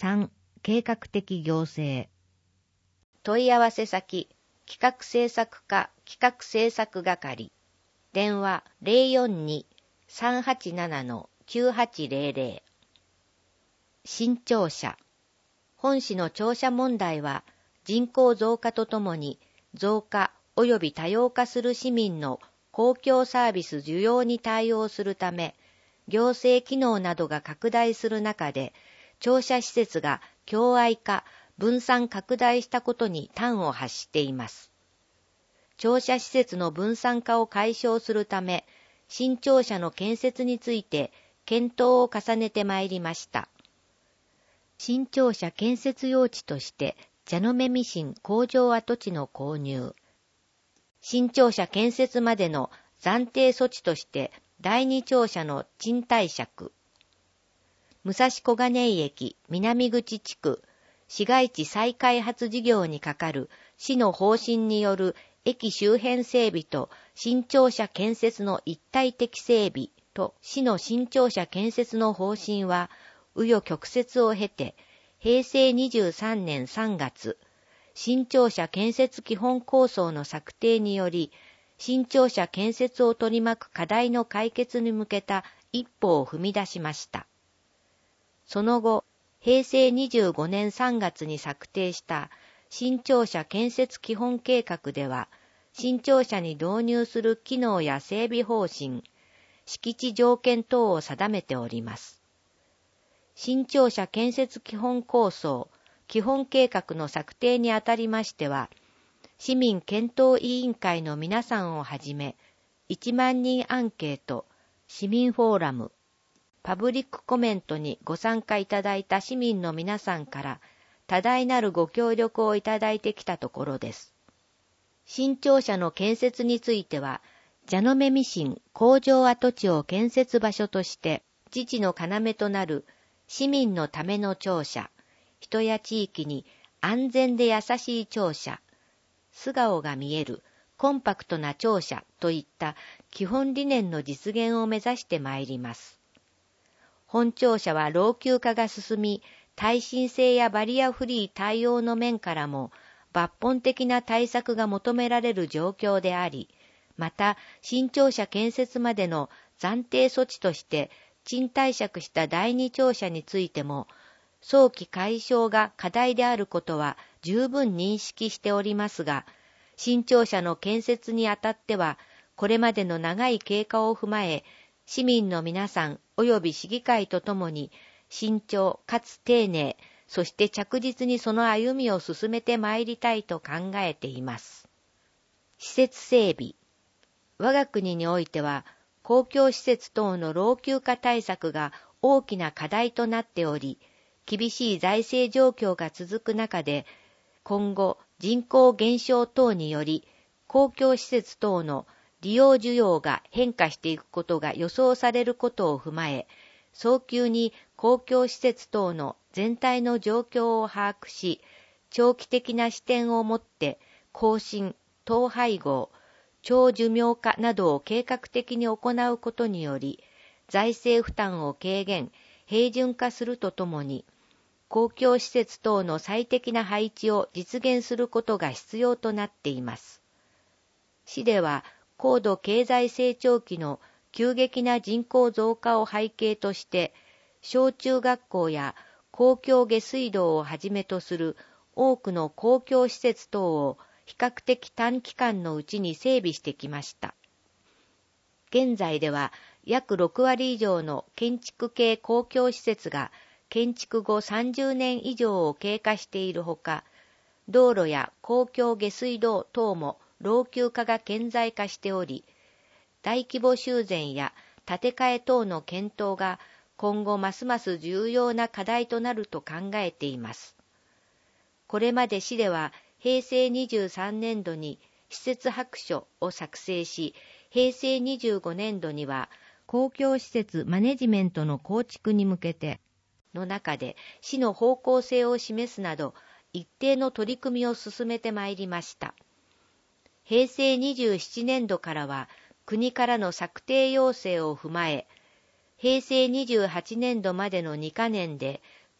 3、計画的行政。 問い合わせ先、企画政策課企画政策係。電話042-387-9800。新庁舎。本市の庁舎問題は、人口増加とともに増加及び多様化する市民の公共サービス需要に対応するため、行政機能などが拡大する中で、庁舎施設が共愛化、分散拡大したことに端を発しています。庁舎施設の分散化を解消するため、新庁舎の建設について検討を重ねてまいりました。新庁舎建設用地として、蛇の目ミシン工場跡地の購入。新庁舎建設までの暫定措置として、第二庁舎の賃貸借。武蔵小金井駅南口地区、市街地再開発事業にかかる市の方針による駅周辺整備と新庁舎建設の一体的整備と市の新庁舎建設の方針は、紆余曲折を経て、平成23年3月、新庁舎建設基本構想の策定により、新庁舎建設を取り巻く課題の解決に向けた一歩を踏み出しました。その後、平成25年3月に策定した新庁舎建設基本計画では、新庁舎に導入する機能や整備方針、敷地条件等を定めております。新庁舎建設基本構想、基本計画の策定にあたりましては、市民検討委員会の皆さんをはじめ、1万人アンケート、市民フォーラム、パブリックコメントにご参加いただいた市民の皆さんから多大なるご協力をいただいてきたところです。新庁舎の建設については、蛇の目ミシン工場跡地を建設場所として自治の要となる市民のための庁舎、人や地域に安全で優しい庁舎、素顔が見えるコンパクトな庁舎といった基本理念の実現を目指してまいります。本庁舎は老朽化が進み、耐震性やバリアフリー対応の面からも抜本的な対策が求められる状況であり、また新庁舎建設までの暫定措置として賃貸借した第二庁舎についても、早期解消が課題であることは十分認識しておりますが、新庁舎の建設にあたっては、これまでの長い経過を踏まえ、市民の皆さん及び市議会とともに慎重かつ丁寧、そして着実にその歩みを進めてまいりたいと考えています。施設整備。我が国においては、公共施設等の老朽化対策が大きな課題となっており、厳しい財政状況が続く中で、今後人口減少等により、公共施設等の利用需要が変化していくことが予想されることを踏まえ、早急に公共施設等の全体の状況を把握し、長期的な視点を持って更新、統廃合、長寿命化などを計画的に行うことにより、財政負担を軽減、平準化するとともに、公共施設等の最適な配置を実現することが必要となっています。市では、高度経済成長期の急激な人口増加を背景として、小中学校や公共下水道をはじめとする多くの公共施設等を比較的短期間のうちに整備してきました。現在では約6割以上の建築系公共施設が建築後30年以上を経過しているほか、道路や公共下水道等も老朽化が顕在化しており、大規模修繕や建て替え等の検討が今後ますます重要な課題となると考えています。これまで市では平成23年度に施設白書を作成し、平成25年度には公共施設マネジメントの構築に向けての中で市の方向性を示すなど一定の取り組みを進めてまいりました。平成27年度からは国からの策定要請を踏まえ、平成28年度までの2カ年で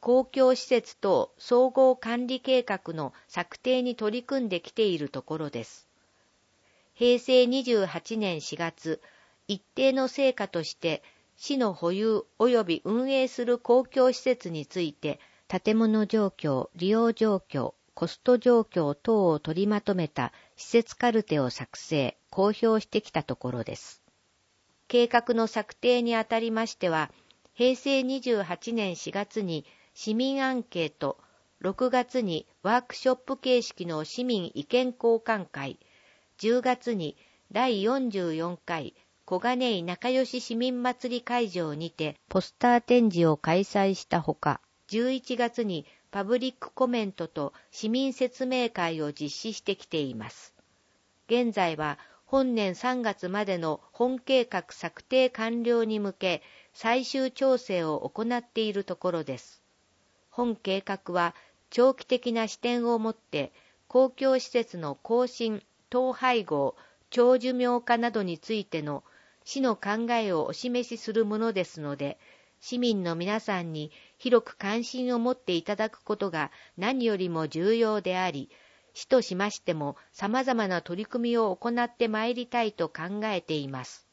公共施設等総合管理計画の策定に取り組んできているところです。平成28年4月、一定の成果として、市の保有及び運営する公共施設について、建物状況、利用状況、コスト状況等を取りまとめた施設カルテを作成、公表してきたところです。計画の策定にあたりましては、平成28年4月に市民アンケート、6月にワークショップ形式の市民意見交換会、10月に第44回小金井仲良し市民祭り会場にてポスター展示を開催したほか、11月にパブリックコメントと市民説明会を実施してきています。現在は本年3月までの本計画策定完了に向け最終調整を行っているところです。本計画は長期的な視点を持って公共施設の更新、統廃合、長寿命化などについての市の考えをお示しするものですので、市民の皆さんに広く関心を持っていただくことが何よりも重要であり、市としましても様々な取り組みを行ってまいりたいと考えています。